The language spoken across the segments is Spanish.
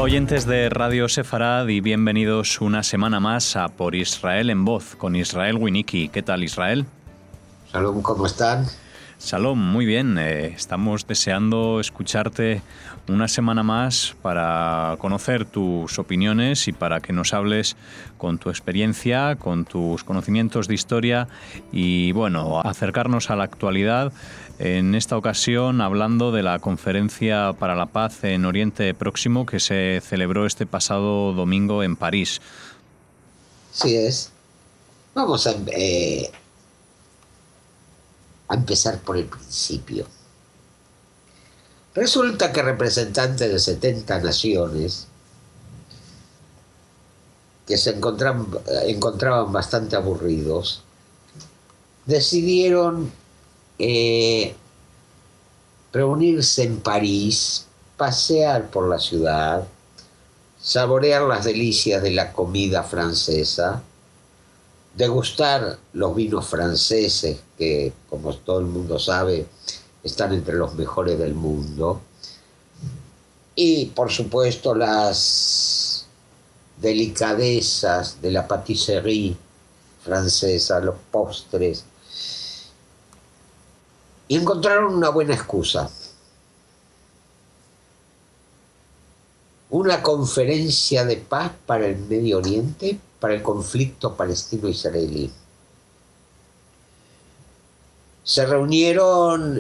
oyentes de Radio Sefarad y bienvenidos una semana más a Por Israel en Voz con Israel Winnicki. ¿Qué tal, Israel? Shalom, ¿cómo están? Shalom, muy bien. Estamos deseando escucharte una semana más para conocer tus opiniones y para que nos hables con tu experiencia, con tus conocimientos de historia y, bueno, acercarnos a la actualidad. En esta ocasión hablando de la Conferencia para la Paz en Oriente Próximo que se celebró este pasado domingo en París. Sí es. Vamos a empezar por el principio. Resulta que representantes de 70 naciones que se encontraban bastante aburridos decidieron reunirse en París, pasear por la ciudad, saborear las delicias de la comida francesa, degustar los vinos franceses que, como todo el mundo sabe, están entre los mejores del mundo, y por supuesto las delicadezas de la patisserie francesa, los postres, y encontraron una buena excusa. Una conferencia de paz para el Medio Oriente, para el conflicto palestino-israelí. Se reunieron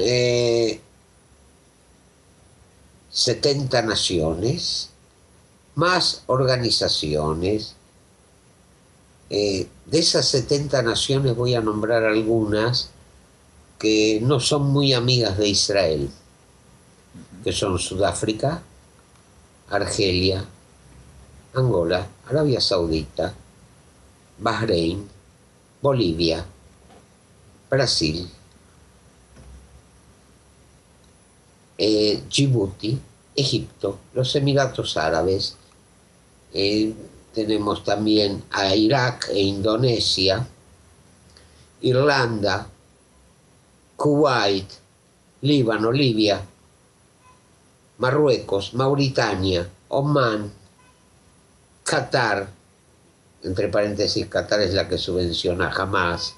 70 naciones, más organizaciones. De esas 70 naciones voy a nombrar algunas que no son muy amigas de Israel, que son Sudáfrica, Argelia, Angola, Arabia Saudita, Bahrein, Bolivia, Brasil, Djibouti, Egipto, los Emiratos Árabes, tenemos también a Irak e Indonesia, Irlanda, Kuwait, Líbano, Libia, Marruecos, Mauritania, Omán, Qatar, entre paréntesis, Qatar es la que subvenciona a Hamas,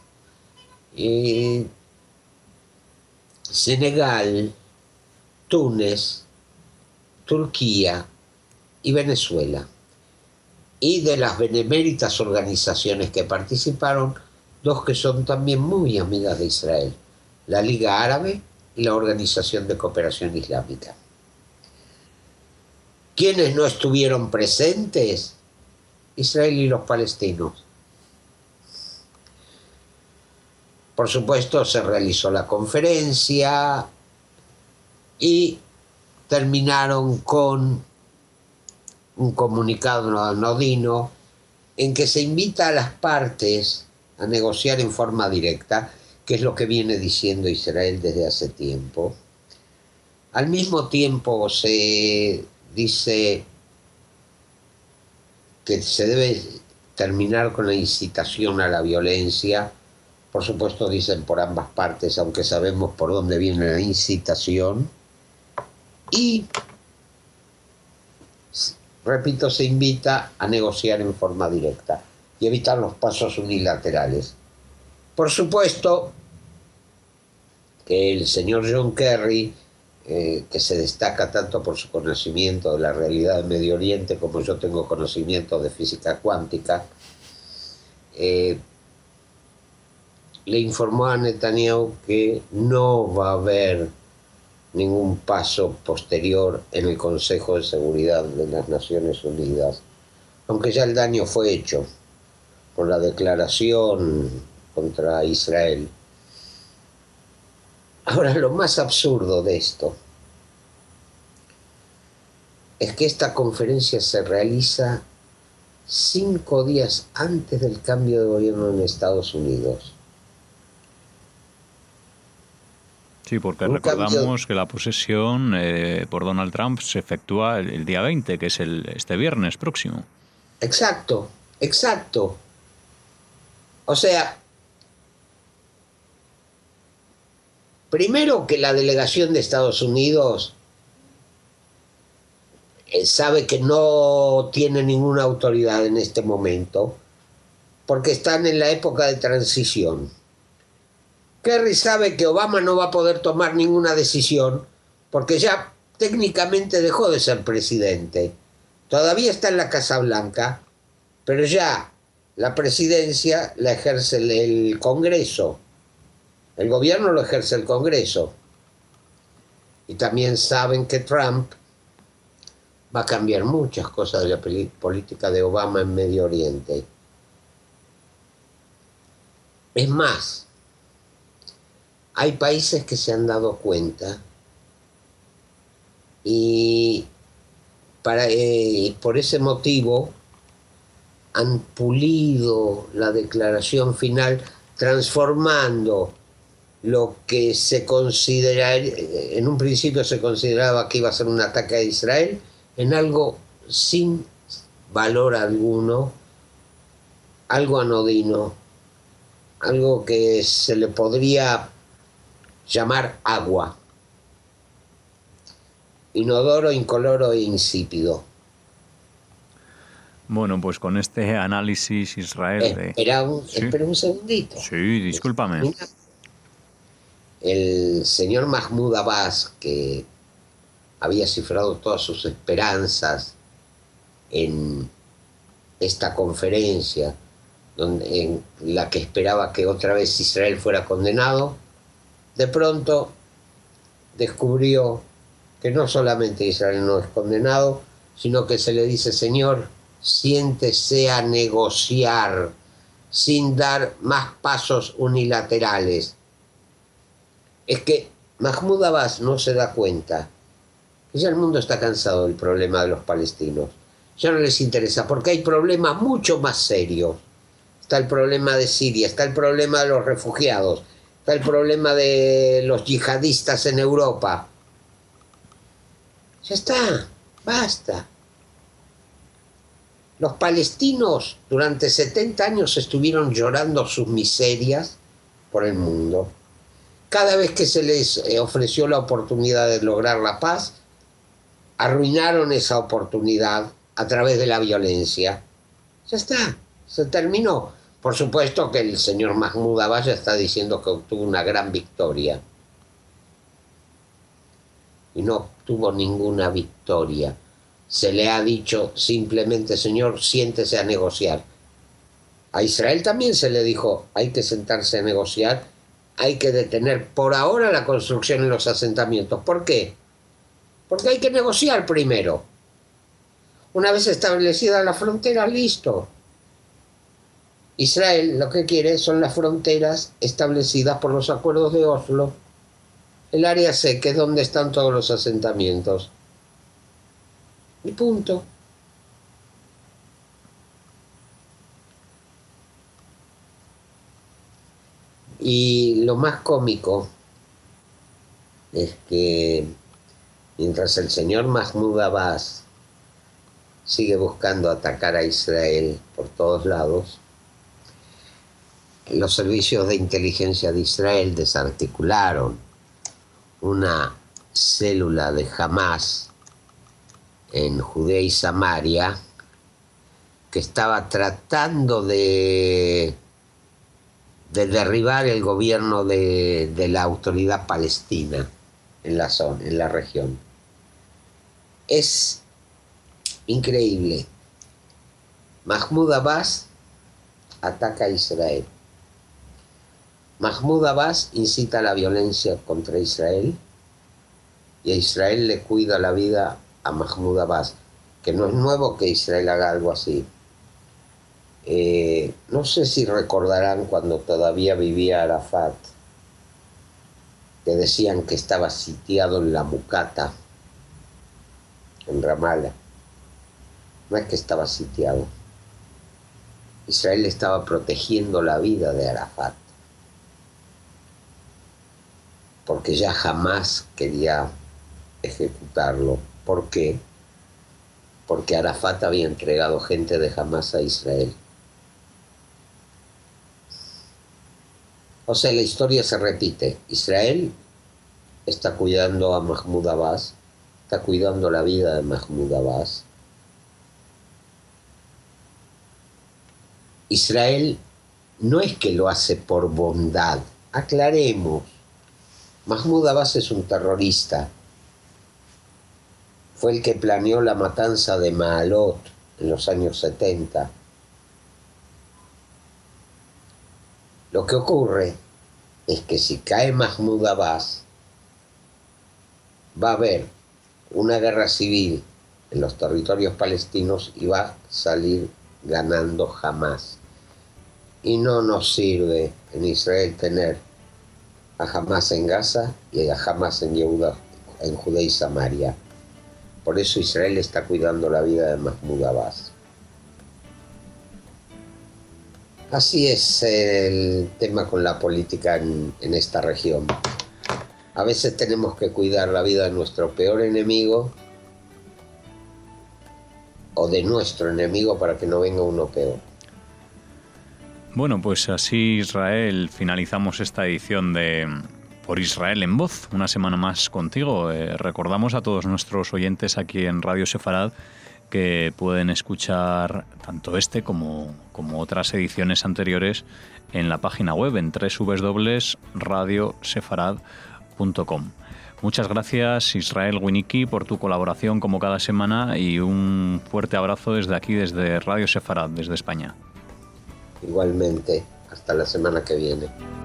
Senegal, Túnez, Turquía y Venezuela. Y de las beneméritas organizaciones que participaron, dos que son también muy amigas de Israel, la Liga Árabe y la Organización de Cooperación Islámica. ¿Quiénes no estuvieron presentes? Israel y los palestinos. Por supuesto, se realizó la conferencia y terminaron con un comunicado anodino en que se invita a las partes a negociar en forma directa, que es lo que viene diciendo Israel desde hace tiempo. Al mismo tiempo se dice que se debe terminar con la incitación a la violencia. Por supuesto dicen por ambas partes, aunque sabemos por dónde viene la incitación. Y, repito, se invita a negociar en forma directa y evitar los pasos unilaterales. Por supuesto que el señor John Kerry, que se destaca tanto por su conocimiento de la realidad del Medio Oriente como yo tengo conocimiento de física cuántica, le informó a Netanyahu que no va a haber ningún paso posterior en el Consejo de Seguridad de las Naciones Unidas, aunque ya el daño fue hecho por la declaración contra Israel. Ahora, lo más absurdo de esto es que esta conferencia se realiza 5 días antes del cambio de gobierno en Estados Unidos. Sí, porque recordamos que la posesión por Donald Trump se efectúa el día 20, que es este viernes próximo. Exacto, exacto. O sea, primero que la delegación de Estados Unidos sabe que no tiene ninguna autoridad en este momento porque están en la época de transición. Kerry sabe que Obama no va a poder tomar ninguna decisión porque ya técnicamente dejó de ser presidente. Todavía está en la Casa Blanca, pero ya la presidencia la ejerce el Congreso. El gobierno lo ejerce el Congreso. Y también saben que Trump va a cambiar muchas cosas de la política de Obama en Medio Oriente. Es más, hay países que se han dado cuenta y por ese motivo han pulido la declaración final, transformando lo que se considera, en un principio se consideraba que iba a ser un ataque a Israel, en algo sin valor alguno, algo anodino, algo que se le podría llamar agua, inodoro, incoloro e insípido. Bueno, pues con este análisis, Israel... Espera un segundito. Sí, discúlpame. El señor Mahmoud Abbas, que había cifrado todas sus esperanzas en esta conferencia, en la que esperaba que otra vez Israel fuera condenado, de pronto descubrió que no solamente Israel no es condenado, sino que se le dice: señor, siéntese a negociar sin dar más pasos unilaterales. Es que Mahmoud Abbas no se da cuenta que ya el mundo está cansado del problema de los palestinos. Ya no les interesa, porque hay problemas mucho más serios. Está el problema de Siria, está el problema de los refugiados, está el problema de los yihadistas en Europa. Ya está, basta. Los palestinos durante 70 años estuvieron llorando sus miserias por el mundo. Cada vez que se les ofreció la oportunidad de lograr la paz, arruinaron esa oportunidad a través de la violencia. Ya está, se terminó. Por supuesto que el señor Mahmoud Abbas ya está diciendo que obtuvo una gran victoria. Y no obtuvo ninguna victoria. Se le ha dicho simplemente: señor, siéntese a negociar. A Israel también se le dijo: hay que sentarse a negociar, hay que detener por ahora la construcción en los asentamientos. ¿Por qué? Porque hay que negociar primero. Una vez establecida la frontera, listo. Israel lo que quiere son las fronteras establecidas por los acuerdos de Oslo. El área C, que es donde están todos los asentamientos. Y punto. Y lo más cómico es que mientras el señor Mahmoud Abbas sigue buscando atacar a Israel por todos lados, los servicios de inteligencia de Israel desarticularon una célula de Hamás en Judea y Samaria que estaba tratando de derribar el gobierno de la autoridad palestina en la zona, en la región. Es increíble. Mahmoud Abbas ataca a Israel. Mahmoud Abbas incita a la violencia contra Israel y a Israel le cuida la vida a Mahmoud Abbas, que no es nuevo que Israel haga algo así. No sé si recordarán cuando todavía vivía Arafat, que decían que estaba sitiado en la Mucata, en Ramallah. No es que estaba sitiado. Israel estaba protegiendo la vida de Arafat, porque ya jamás quería ejecutarlo. ¿Por qué? Porque Arafat había entregado gente de Hamás a Israel. O sea, la historia se repite. Israel está cuidando a Mahmoud Abbas está cuidando la vida de Mahmoud Abbas. Israel no es que lo hace por bondad. Aclaremos. Mahmoud Abbas es un terrorista. Fue el que planeó la matanza de Maalot en los años 70. Lo que ocurre es que si cae Mahmoud Abbas, va a haber una guerra civil en los territorios palestinos y va a salir ganando Hamás. Y no nos sirve en Israel tener a Hamás en Gaza y a Hamás en Judea y Samaria. Por eso Israel está cuidando la vida de Mahmoud Abbas. Así es el tema con la política en esta región. A veces tenemos que cuidar la vida de nuestro peor enemigo o de nuestro enemigo para que no venga uno peor. Bueno, pues así, Israel, finalizamos esta edición de Por Israel en Voz, una semana más contigo. Recordamos a todos nuestros oyentes aquí en Radio Sefarad que pueden escuchar tanto este como otras ediciones anteriores en la página web en www.radiosefarad.com. Muchas gracias, Israel Winiki, por tu colaboración como cada semana, y un fuerte abrazo desde aquí, desde Radio Sefarad, desde España. Igualmente, hasta la semana que viene.